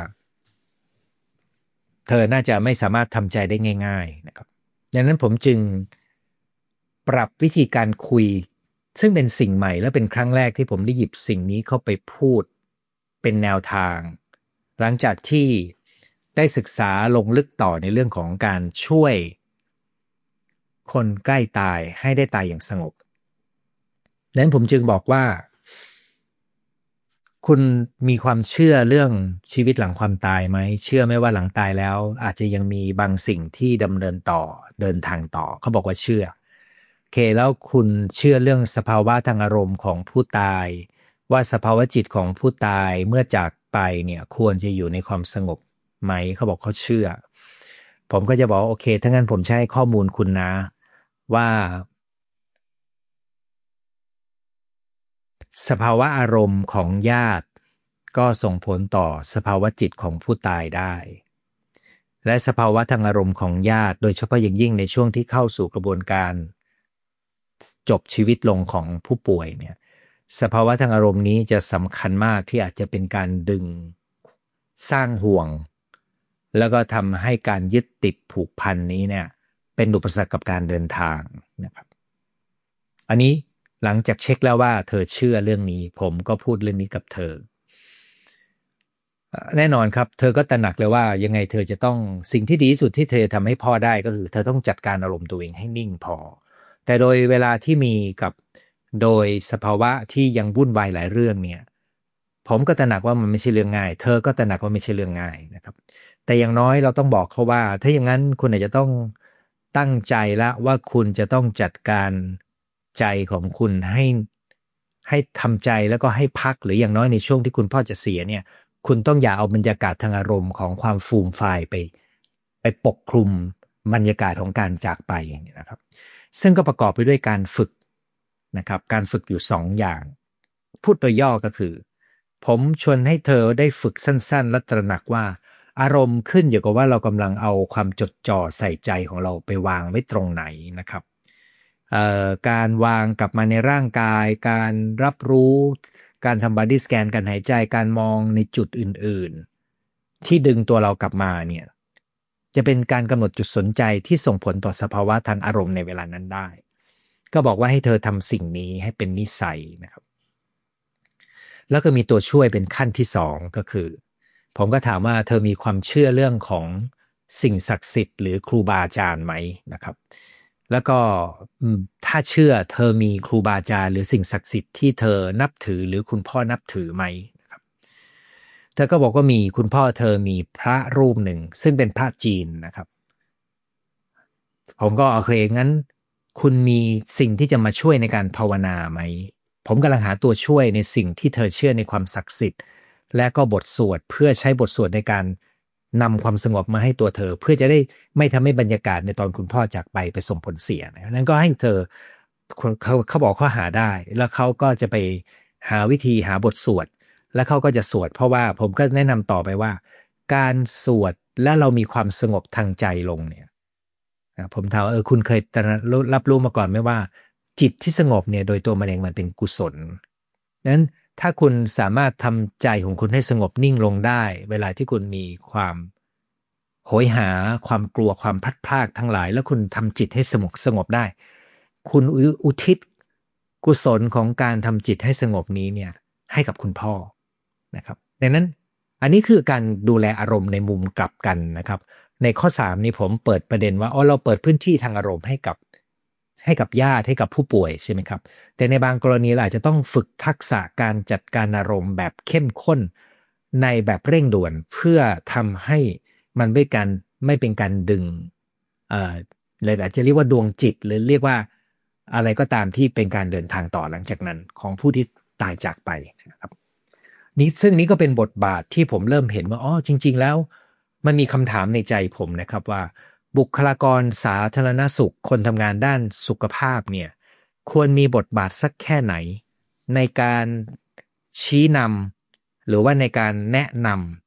A: เธอน่าจะไม่สามารถทำใจได้ง่ายๆนะครับดังนั้นผมจึงปรับวิธีการคุยซึ่งเป็นสิ่งใหม่และเป็นครั้งแรกที่ผมได้หยิบสิ่งนี้เข้าไปพูดเป็นแนวทางหลังจากที่ได้ศึกษาลงลึกต่อในเรื่องของการช่วยคนใกล้ตายให้ได้ตายอย่างสงบดังนั้นผมจึงบอกว่าคุณมีความเชื่อเรื่องชีวิตหลังความตายไหมเชื่อไหมว่าหลังตายแล้วอาจจะยังมีบางสิ่งที่ดำเนินต่อเดินทางต่อเขาบอกว่าเชื่อโอเคแล้วคุณเชื่อเรื่องสภาวะทางอารมณ์ของผู้ตายว่าสภาวะจิตของผู้ตายเมื่อจากไปเนี่ยควรจะอยู่ในความสงบไหมเขาบอกเขาเชื่อผมก็จะบอกโอเคถ้างั้นผมจะให้ข้อมูลคุณนะว่าสภาวะอารมณ์ของญาติก็ส่งผลต่อสภาวะจิตของผู้ตายได้และสภาวะทางอารมณ์ของญาติโดยเฉพาะอย่างยิ่งในช่วงที่เข้าสู่กระบวนการจบชีวิตลงของผู้ป่วยเนี่ยสภาวะทางอารมณ์นี้จะสำคัญมากที่อาจจะเป็นการดึงสร้างห่วงแล้วก็ทำให้การยึดติดผูกพันนี้เนี่ยเป็นอุปสรรคกับการเดินทางนะครับอันนี้หลังจากเช็คแล้วว่าเธอเชื่อเรื่องนี้ผมก็พูดเรื่องนี้กับเธอแน่นอนครับเธอก็ตระหนักเลยว่ายังไงเธอจะต้องสิ่งที่ดีที่สุดที่เธอทำให้พ่อได้ก็คือเธอต้องจัดการอารมณ์ตัวเองให้นิ่งพอแต่โดยเวลาที่มีกับโดยสภาวะที่ยังวุ่นวายหลายเรื่องเนี่ยผมก็ตระหนักว่ามันไม่ใช่เรื่องง่ายเธอก็ตระหนักว่าไม่ใช่เรื่องง่ายนะครับแต่อย่างน้อยเราต้องบอกเขาว่าถ้าอย่างนั้นคุณอาจจะต้องตั้งใจละว่าคุณจะต้องจัดการใจของคุณให้ให้ทำใจแล้วก็ให้พักหรืออย่างน้อยในช่วงที่คุณพ่อจะเสียเนี่ยคุณต้องอย่าเอาบรรยากาศทางอารมณ์ของความฟูมฟายไปไปปกคลุมบรรยากาศของการจากไปนะครับซึ่งก็ประกอบไปด้วยการฝึกนะครับการฝึกอยู่สองอย่างพูดโดยย่อก็คือผมชวนให้เธอได้ฝึกสั้นๆและตระหนักว่าอารมณ์ขึ้นอยู่กับว่าเรากำลังเอาความจดจ่อใส่ใจของเราไปวางไว้ตรงไหนนะครับการวางกลับมาในร่างกายการรับรู้การทำบอดี้สแกนการหายใจการมองในจุดอื่นๆที่ดึงตัวเรากลับมาเนี่ยจะเป็นการกำหนดจุดสนใจที่ส่งผลต่อสภาวะทางอารมณ์ในเวลานั้นได้ก็บอกว่าให้เธอทำสิ่งนี้ให้เป็นนิสัยนะครับแล้วก็มีตัวช่วยเป็นขั้นที่สองก็คือผมก็ถามว่าเธอมีความเชื่อเรื่องของสิ่งศักดิ์สิทธิ์หรือครูบาอาจารย์ไหมนะครับแล้วก็ถ้าเชื่อเธอมีครูบาอาจารย์หรือสิ่งศักดิ์สิทธิ์ที่เธอนับถือหรือคุณพ่อนับถือไหมนะครับเธอก็บอกว่ามีคุณพ่อเธอมีพระรูปหนึ่งซึ่งเป็นพระจีนนะครับผมก็โอเคงั้นคุณมีสิ่งที่จะมาช่วยในการภาวนาไหมผมกำลังหาตัวช่วยในสิ่งที่เธอเชื่อในความศักดิ์สิทธิ์และก็บทสวดเพื่อใช้บทสวดในการนำความสงบมาให้ตัวเธอเพื่อจะได้ไม่ทำให้บรรยากาศในตอนคุณพ่อจากไปไปส่งผลเสียนะนั้นก็ให้เธอเขาเขาบอกเขาหาได้แล้วเขาก็จะไปหาวิธีหาบทสวดแล้วเขาก็จะสวดเพราะว่าผมก็แนะนำต่อไปว่าการสวดและเรามีความสงบทางใจลงเนี่ยผมถามว่าเออคุณเคยรับรู้มาก่อนไหมว่าจิตที่สงบเนี่ยโดยตัวมันเองมันเป็นกุศลนั้นถ้าคุณสามารถทำใจของคุณให้สงบนิ่งลงได้เวลาที่คุณมีความโหยหาความกลัวความพลัดพรากทั้งหลายแล้วคุณทำจิตให้สงบสงบได้คุณอุทิศกุศลของการทำจิตให้สงบนี้เนี่ยให้กับคุณพ่อนะครับดังนั้นอันนี้คือการดูแลอารมณ์ในมุมกลับกันนะครับในข้อสามนี้ผมเปิดประเด็นว่าอ๋อเราเปิดพื้นที่ทางอารมณ์ให้กับให้กับญาติให้กับผู้ป่วยใช่ไหมครับแต่ในบางกรณีเราอาจจะต้องฝึกทักษะการจัดการอารมณ์แบบเข้มข้นในแบบเร่งด่วนเพื่อทำให้มันไม่การไม่เป็นการดึงเอ่อเลยอาจจะเรียกว่าดวงจิตหรือเรียกว่าอะไรก็ตามที่เป็นการเดินทางต่อหลังจากนั้นของผู้ที่ตายจากไปนะครับนี้ซึ่งนี้ก็เป็นบทบาทที่ผมเริ่มเห็นว่าอ๋อจริงๆแล้วมันมีคำถามในใจผมนะครับว่าบุคลากรสาธารณสุขคนทำงานด้านสุขภาพเนี่ยควรมีบทบาทสักแค่ไหนในการชี้นำหรือว่าในการแนะน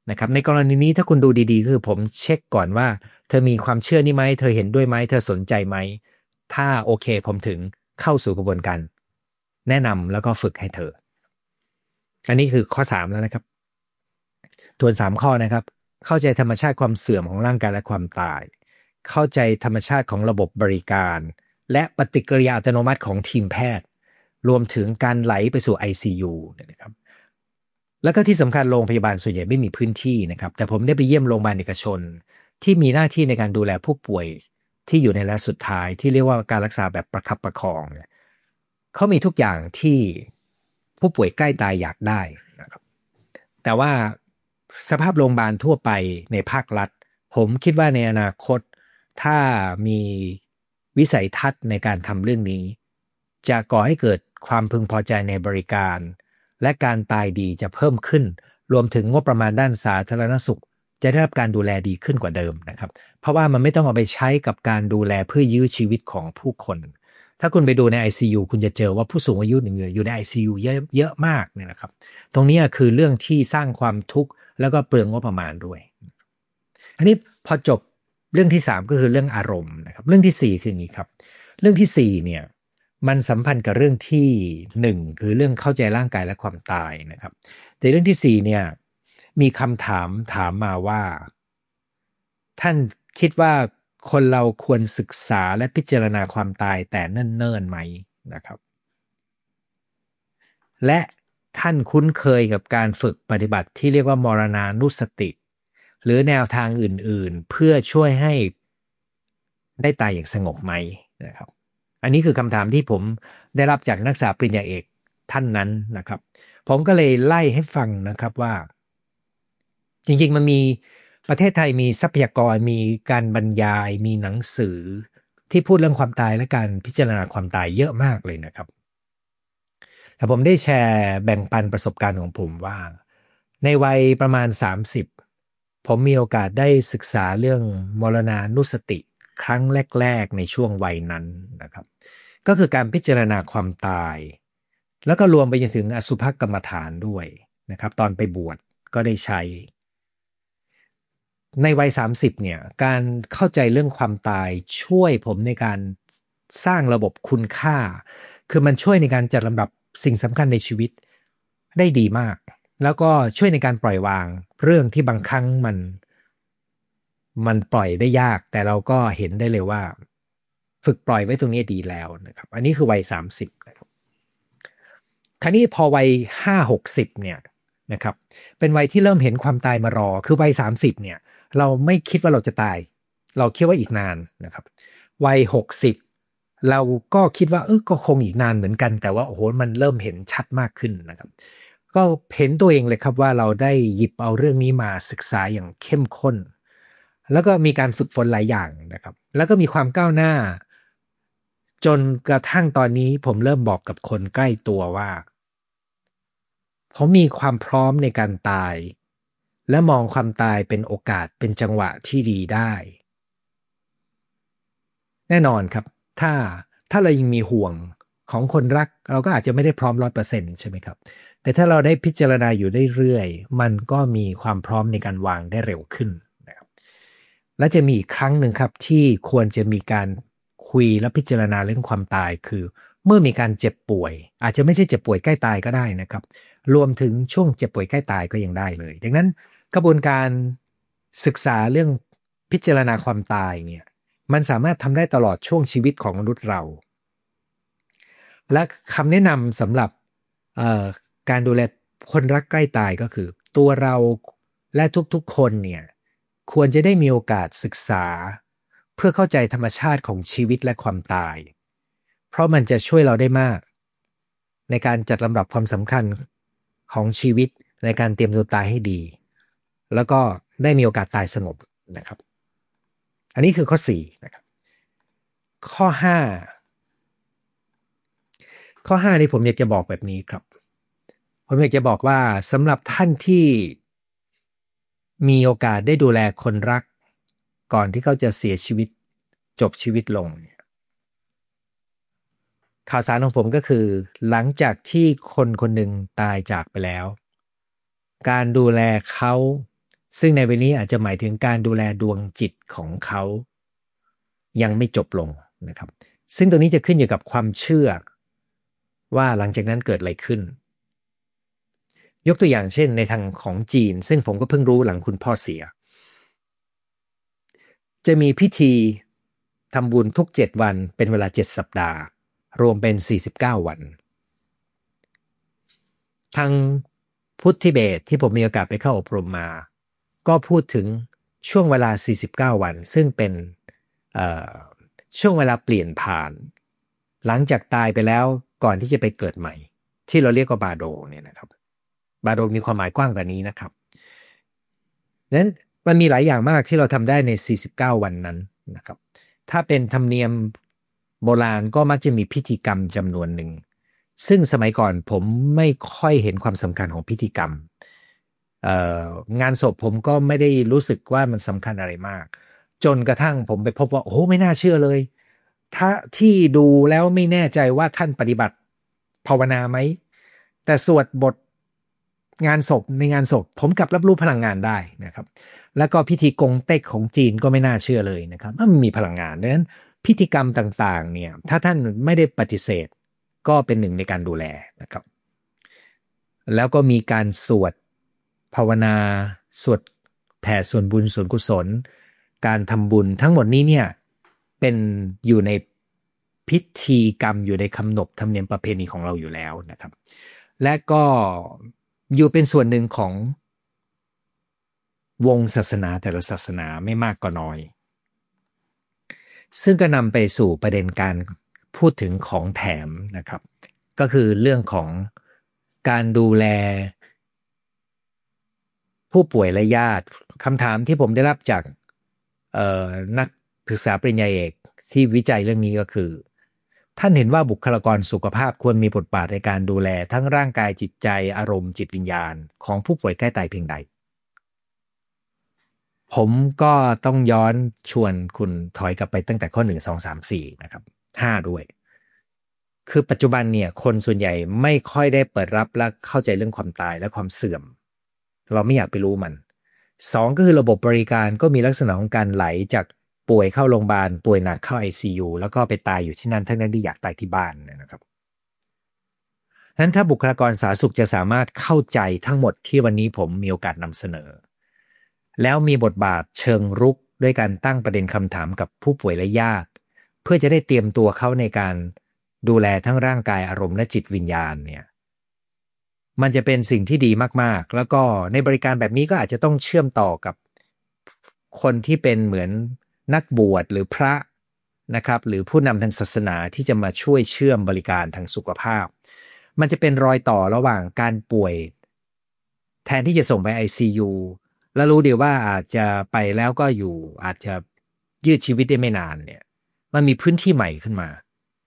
A: นะครับในกรณีนี้ถ้าคุณดูดีๆคือผมเช็คก่อนว่าเธอมีความเชื่อนี่ไหมเธอเห็นด้วยไหมเธอสนใจไหมถ้าโอเคผมถึงเข้าสู่กระบวนการแนะนำแล้วก็ฝึกให้เธออันนี้คือข้อสามแล้วนะครับทวนสามข้อนะครับเข้าใจธรรมชาติความเสื่อมของร่างกายและความตายเข้าใจธรรมชาติของระบบบริการและปฏิกิริยาอัตโนมัติของทีมแพทย์รวมถึงการไหลไปสู่ ไอ ซี ยู นะครับแล้วก็ที่สำคัญโรงพยาบาลส่วนใหญ่ไม่มีพื้นที่นะครับแต่ผมได้ไปเยี่ยมโรงพยาบาลเอกชนที่มีหน้าที่ในการดูแลผู้ป่วยที่อยู่ในระยะสุดท้ายที่เรียกว่าการรักษาแบบประคับประคองเนี่ยเขามีทุกอย่างที่ผู้ป่วยใกล้ตายอยากได้นะครับแต่ว่าสภาพโรงพยาบาลทั่วไปในภาครัฐผมคิดว่าในอนาคตถ้ามีวิสัยทัศน์ในการทำเรื่องนี้จะก่อให้เกิดความพึงพอใจในบริการและการตายดีจะเพิ่มขึ้นรวมถึงงบประมาณด้านสาธารณสุขจะได้รับการดูแลดีขึ้นกว่าเดิมนะครับเพราะว่ามันไม่ต้องเอาไปใช้กับการดูแลเพื่อยื้อชีวิตของผู้คนถ้าคุณไปดูใน ไอ ซี ยู คุณจะเจอว่าผู้สูงอายุหนึ่งอยู่ใน ไอ ซี ยู เยอะเยอะมากเนี่ยนะครับตรงนี้คือเรื่องที่สร้างความทุกข์แล้วก็เปลืองงบประมาณด้วยอันนี้พอจบเรื่องที่สามก็คือเรื่องอารมณ์นะครับเรื่องที่สี่คืออย่างนี้ครับเรื่องที่สี่เนี่ยมันสัมพันธ์กับเรื่องที่หนึ่งคือเรื่องเข้าใจร่างกายและความตายนะครับแต่เรื่องที่สี่เนี่ยมีคำถามถามมาว่าท่านคิดว่าคนเราควรศึกษาและพิจารณาความตายแต่เนิ่นๆไหมนะครับและท่านคุ้นเคยกับการฝึกปฏิบัติที่เรียกว่ามรณานุสติหรือแนวทางอื่นๆเพื่อช่วยให้ได้ตายอย่างสงบไหมนะครับอันนี้คือคำถามที่ผมได้รับจากนักศึกษาปริญญาเอกท่านนั้นนะครับผมก็เลยไล่ให้ฟังนะครับว่าจริงๆมันมีประเทศไทยมีทรัพยากรมีการบรรยายมีหนังสือที่พูดเรื่องความตายและการพิจารณาความตายเยอะมากเลยนะครับแต่ผมได้แชร์แบ่งปันประสบการณ์ของผมว่าในวัยประมาณสามสิบผมมีโอกาสได้ศึกษาเรื่องมรณานุสติครั้งแรกๆในช่วงวัยนั้นนะครับก็คือการพิจารณาความตายแล้วก็รวมไปจนถึงอสุภกรรมฐานด้วยนะครับตอนไปบวชก็ได้ใช้ในวัยสามสิบเนี่ยการเข้าใจเรื่องความตายช่วยผมในการสร้างระบบคุณค่าคือมันช่วยในการจัดลำดับสิ่งสำคัญในชีวิตได้ดีมากแล้วก็ช่วยในการปล่อยวางเรื่องที่บางครั้งมันมันปล่อยได้ยากแต่เราก็เห็นได้เลยว่าฝึกปล่อยไว้ตรงนี้ดีแล้วนะครับอันนี้คือวัยสามสิบนะครับคราวนี้พอวัยห้าหกสิบเนี่ยนะครับเป็นวัยที่เริ่มเห็นความตายมารอคือวัยสามสิบเนี่ยเราไม่คิดว่าเราจะตายเราคิดว่าอีกนานนะครับวัยหกสิบเราก็คิดว่าเออก็คงอีกนานเหมือนกันแต่ว่าโอ้โหมันเริ่มเห็นชัดมากขึ้นนะครับก็เห็นตัวเองเลยครับว่าเราได้หยิบเอาเรื่องนี้มาศึกษาอย่างเข้มข้นแล้วก็มีการฝึกฝนหลายอย่างนะครับแล้วก็มีความก้าวหน้าจนกระทั่งตอนนี้ผมเริ่มบอกกับคนใกล้ตัวว่าผมมีความพร้อมในการตายและมองความตายเป็นโอกาสเป็นจังหวะที่ดีได้แน่นอนครับถ้าถ้าเรายังมีห่วงของคนรักเราก็อาจจะไม่ได้พร้อมร้อยเปอร์เซ็นต์ใช่ไหมครับแต่ถ้าเราได้พิจารณาอยู่เรื่อยๆมันก็มีความพร้อมในการวางได้เร็วขึ้นนะครับและจะมีอีกครั้งหนึ่งครับที่ควรจะมีการคุยและพิจารณาเรื่องความตายคือเมื่อมีการเจ็บป่วยอาจจะไม่ใช่เจ็บป่วยใกล้ตายก็ได้นะครับรวมถึงช่วงเจ็บป่วยใกล้ตายก็ยังได้เลยดังนั้นกระบวนการศึกษาเรื่องพิจารณาความตายเนี่ยมันสามารถทำได้ตลอดช่วงชีวิตของมนุษย์เราและคำแนะนำสำหรับการดูแลคนรักใกล้ตายก็คือตัวเราและทุกๆคนเนี่ยควรจะได้มีโอกาสศึกษาเพื่อเข้าใจธรรมชาติของชีวิตและความตายเพราะมันจะช่วยเราได้มากในการจัดลำดับความสำคัญของชีวิตในการเตรียมตัวตายให้ดีแล้วก็ได้มีโอกาสตายสงบนะครับอันนี้คือข้อสี่นะครับข้อห้าข้อห้านี้ผมอยากจะบอกแบบนี้ครับผมอยากจะบอกว่าสำหรับท่านที่มีโอกาสได้ดูแลคนรักก่อนที่เขาจะเสียชีวิตจบชีวิตลงข่าวสารของผมก็คือหลังจากที่คนคนหนึ่งตายจากไปแล้วการดูแลเขาซึ่งในวันนี้อาจจะหมายถึงการดูแลดวงจิตของเขายังไม่จบลงนะครับซึ่งตรงนี้จะขึ้นอยู่กับความเชื่อว่าหลังจากนั้นเกิดอะไรขึ้นยกตัวอย่างเช่นในทางของจีนซึ่งผมก็เพิ่งรู้หลังคุณพ่อเสียจะมีพิธีทำบุญทุกเจ็ดวันเป็นเวลาเจ็ดสัปดาห์รวมเป็นสี่สิบเก้าวันทางพุทธทิเบตที่ผมมีโอกาสไปเข้าอบรมมาก็พูดถึงช่วงเวลาสี่สิบเก้าวันซึ่งเป็นช่วงเวลาเปลี่ยนผ่านหลังจากตายไปแล้วก่อนที่จะไปเกิดใหม่ที่เราเรียกว่าบาโดเนี่ยนะครับบาโดมีความหมายกว้างกว่านี้นะครับดังนั้นมันมีหลายอย่างมากที่เราทำได้ในสี่สิบเก้าวันนั้นนะครับถ้าเป็นธรรมเนียมโบราณก็มักจะมีพิธีกรรมจำนวนหนึ่งซึ่งสมัยก่อนผมไม่ค่อยเห็นความสำคัญของพิธีกรรมงานศพผมก็ไม่ได้รู้สึกว่ามันสำคัญอะไรมากจนกระทั่งผมไปพบว่าโอ้ไม่น่าเชื่อเลยถ้าที่ดูแล้วไม่แน่ใจว่าท่านปฏิบัติภาวนาไหมแต่สวดบทงานศพในงานศพผมกลับรับรู้พลังงานได้นะครับแล้วก็พิธีกงเต็กของจีนก็ไม่น่าเชื่อเลยนะครับมันมีพลังงานดังนั้นพิธีกรรมต่างๆเนี่ยถ้าท่านไม่ได้ปฏิเสธก็เป็นหนึ่งในการดูแลนะครับแล้วก็มีการสวดภาวนาสวดแผ่ส่วนบุญส่วนกุศลการทำบุญทั้งหมดนี้เนี่ยเป็นอยู่ในพิธีกรรมอยู่ในคำนบธรรมเนียมประเพณีของเราอยู่แล้วนะครับและก็อยู่เป็นส่วนหนึ่งของวงศาสนาแต่ละศาสนาไม่มากก็น้อยซึ่งก็นำไปสู่ประเด็นการพูดถึงของแถมนะครับก็คือเรื่องของการดูแลผู้ป่วยและญาติคำถามที่ผมได้รับจากนักศึกษาปริญญาเอกที่วิจัยเรื่องนี้ก็คือท่านเห็นว่าบุคลากรสุขภาพควรมีบทบาทในการดูแลทั้งร่างกายจิตใจอารมณ์จิตวิญญาณของผู้ป่วยใกล้ตายเพียงใดผมก็ต้องย้อนชวนคุณถอยกลับไปตั้งแต่ข้อหนึ่งสองสามสี่นะครับห้าด้วยคือปัจจุบันเนี่ยคนส่วนใหญ่ไม่ค่อยได้เปิดรับและเข้าใจเรื่องความตายและความเสื่อมเราไม่อยากไปรู้มันสองก็คือระบบบริการก็มีลักษณะของการไหลจากป่วยเข้าโรงพยาบาลป่วยหนักเข้า ไอ ซี ยู แล้วก็ไปตายอยู่ที่นั่นทั้งนั้นที่อยากตายที่บ้านนะครับนั้นถ้าบุคลากรสาธารณสุขจะสามารถเข้าใจทั้งหมดที่วันนี้ผมมีโอกาสนำเสนอแล้วมีบทบาทเชิงรุกด้วยการตั้งประเด็นคำถามกับผู้ป่วยและญาติเพื่อจะได้เตรียมตัวเขาในการดูแลทั้งร่างกายอารมณ์และจิตวิญญาณเนี่ยมันจะเป็นสิ่งที่ดีมากๆแล้วก็ในบริการแบบนี้ก็อาจจะต้องเชื่อมต่อกับคนที่เป็นเหมือนนักบวชหรือพระนะครับหรือผู้นำทางศาสนาที่จะมาช่วยเชื่อมบริการทางสุขภาพมันจะเป็นรอยต่อระหว่างการป่วยแทนที่จะส่งไป ไอ ซี ยู แล้วรู้ดีว่าอาจจะไปแล้วก็อยู่อาจจะยืดชีวิตได้ไม่นานเนี่ยมันมีพื้นที่ใหม่ขึ้นมา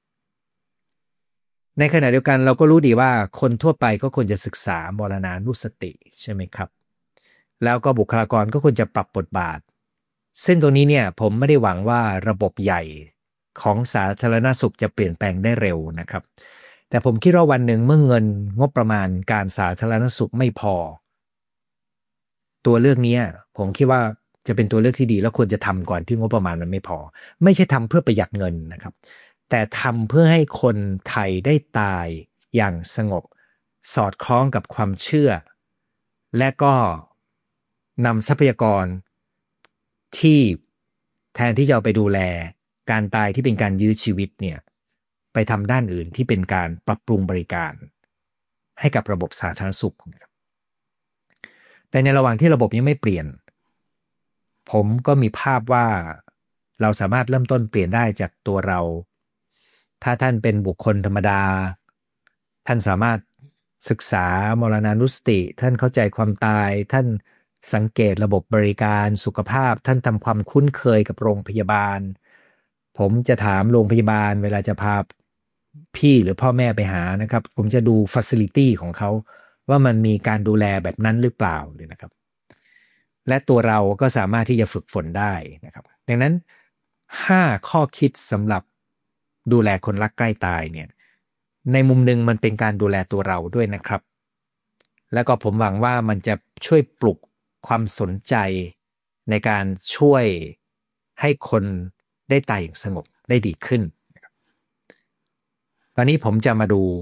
A: ในขณะเดียวกันเราก็รู้ดีว่าคนทั่วไปก็ควรจะศึกษามรณานุสติใช่ไหมครับแล้วก็บุคลากรก็ควรจะปรับบทบาทซึ่งตรงนี้เนี่ยผมไม่ได้หวังว่าระบบใหญ่ของสาธารณสุขจะเปลี่ยนแปลงได้เร็วนะครับแต่ผมคิดว่าวันหนึ่งเมื่อเงินงบประมาณการสาธารณสุขไม่พอตัวเลือกนี้ผมคิดว่าจะเป็นตัวเลือกที่ดีแล้วควรจะทำก่อนที่งบประมาณมันไม่พอไม่ใช่ทำเพื่อประหยัดเงินนะครับแต่ทำเพื่อให้คนไทยได้ตายอย่างสงบสอดคล้องกับความเชื่อและก็นำทรัพยากรที่แทนที่จะเอาไปดูแลการตายที่เป็นการยื้อชีวิตเนี่ยไปทำด้านอื่นที่เป็นการปรับปรุงบริการให้กับระบบสาธารณสุขแต่ในระหว่างที่ระบบยังไม่เปลี่ยนผมก็มีภาพว่าเราสามารถเริ่มต้นเปลี่ยนได้จากตัวเราถ้าท่านเป็นบุคคลธรรมดาท่านสามารถศึกษามรณานุสติท่านเข้าใจความตายท่านสังเกตระบบบริการสุขภาพท่านทำความคุ้นเคยกับโรงพยาบาลผมจะถามโรงพยาบาลเวลาจะพาพี่หรือพ่อแม่ไปหานะครับผมจะดูฟัสซิลิตี้ของเขาว่ามันมีการดูแลแบบนั้นหรือเปล่าเลยนะครับและตัวเราก็สามารถที่จะฝึกฝนได้นะครับดังนั้นห้าข้อคิดสำหรับดูแลคนรักใกล้ตายเนี่ยในมุมหนึ่งมันเป็นการดูแลตัวเราด้วยนะครับแล้วก็ผมหวังว่ามันจะช่วยปลุกความสนใจในการช่วยให้คนได้ตายอย่างสงบได้ดีขึ้นตอนนี้ผมจะมาดู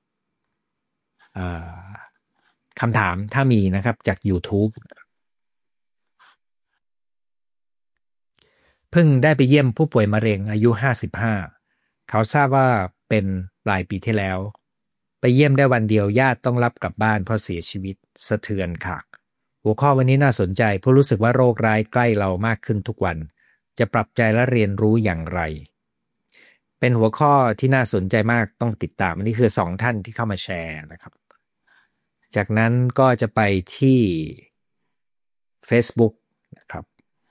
A: คำถามถ้ามีนะครับจาก YouTube เพิ่งได้ไปเยี่ยมผู้ป่วยมะเร็งอายุห้าสิบห้าเขาทราบว่าเป็นปลายปีที่แล้วไปเยี่ยมได้วันเดียวญาติต้องรับกลับบ้านเพราะเสียชีวิตสะเทือนค่ะหัวข้อวันนี้น่าสนใจเพราะรู้สึกว่าโรคร้ายใกล้เรามากขึ้นทุกวันจะปรับใจและเรียนรู้อย่างไรเป็นหัวข้อที่น่าสนใจมากต้องติดตามอันนี้คือสองท่านที่เข้ามาแชร์นะครับจากนั้นก็จะไปที่ Facebook นะครับ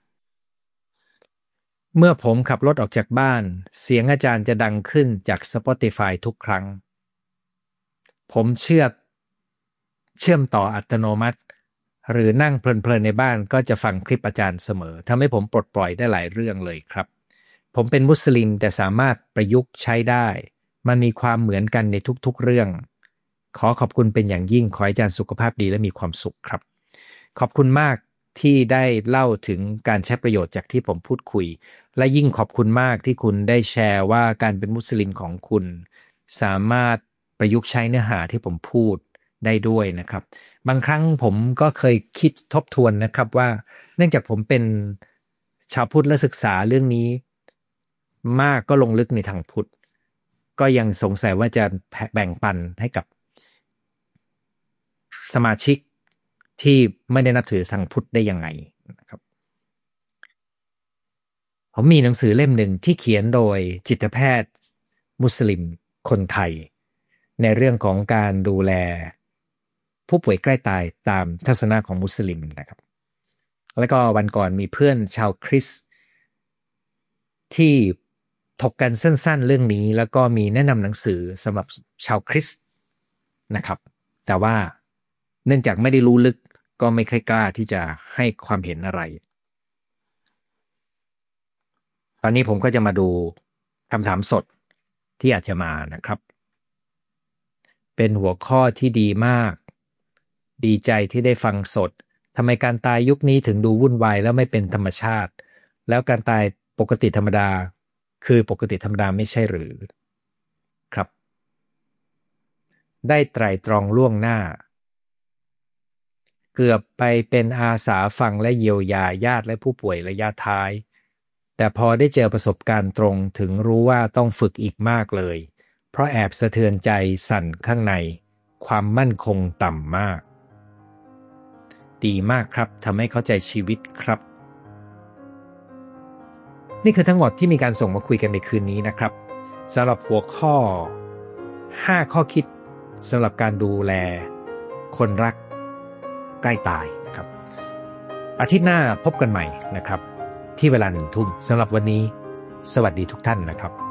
A: เมื่อผมขับรถออกจากบ้านเสียงอาจารย์จะดังขึ้นจาก Spotify ทุกครั้งผมเชื่อมเชื่อมต่ออัตโนมัติหรือนั่งเพลินๆในบ้านก็จะฟังคลิปอาจารย์เสมอทำให้ผมปลดปล่อยได้หลายเรื่องเลยครับผมเป็นมุสลิมแต่สามารถประยุกต์ใช้ได้มันมีความเหมือนกันในทุกๆเรื่องขอขอบคุณเป็นอย่างยิ่งขอให้อาจารย์สุขภาพดีและมีความสุขครับขอบคุณมากที่ได้เล่าถึงการใช้ประโยชน์จากที่ผมพูดคุยและยิ่งขอบคุณมากที่คุณได้แชร์ว่าการเป็นมุสลิมของคุณสามารถประยุกต์ใช้เนื้อหาที่ผมพูดได้ด้วยนะครับบางครั้งผมก็เคยคิดทบทวนนะครับว่าเนื่องจากผมเป็นชาวพุทธและศึกษาเรื่องนี้มากก็ลงลึกในทางพุทธก็ยังสงสัยว่าจะแบ่งปันให้กับสมาชิกที่ไม่ได้นับถือทางพุทธได้ยังไงนะครับผมมีหนังสือเล่มหนึ่งที่เขียนโดยจิตแพทย์มุสลิมคนไทยในเรื่องของการดูแลผู้ป่วยใกล้ตายตามทัศนะของมุสลิมนะครับแล้วก็วันก่อนมีเพื่อนชาวคริสต์ที่ถกกันสั้นๆเรื่องนี้แล้วก็มีแนะนำหนังสือสำหรับชาวคริสต์นะครับแต่ว่าเนื่องจากไม่ได้รู้ลึกก็ไม่ค่อยกล้าที่จะให้ความเห็นอะไรตอนนี้ผมก็จะมาดูคำถามสดที่อาจจะมานะครับเป็นหัวข้อที่ดีมากดีใจที่ได้ฟังสดทำไมการตายยุคนี้ถึงดูวุ่นวายแล้วไม่เป็นธรรมชาติแล้วการตายปกติธรรมดาคือปกติธรรมดาไม่ใช่หรือครับได้ไตร่ตรองล่วงหน้าเกือบไปเป็นอาสาฟังและเยียวยาญาติและผู้ป่วยระยะท้ายแต่พอได้เจอประสบการณ์ตรงถึงรู้ว่าต้องฝึกอีกมากเลยเพราะแอบสะเทือนใจสั่นข้างในความมั่นคงต่ำมากดีมากครับทำให้เข้าใจชีวิตครับนี่คือทั้งหมดที่มีการส่งมาคุยกันในคืนนี้นะครับสำหรับหัวข้อห้าข้อคิดสำหรับการดูแลคนรักใกล้ตายนะครับอาทิตย์หน้าพบกันใหม่นะครับที่เวลาหนึ่งทุ่มสำหรับวันนี้สวัสดีทุกท่านนะครับ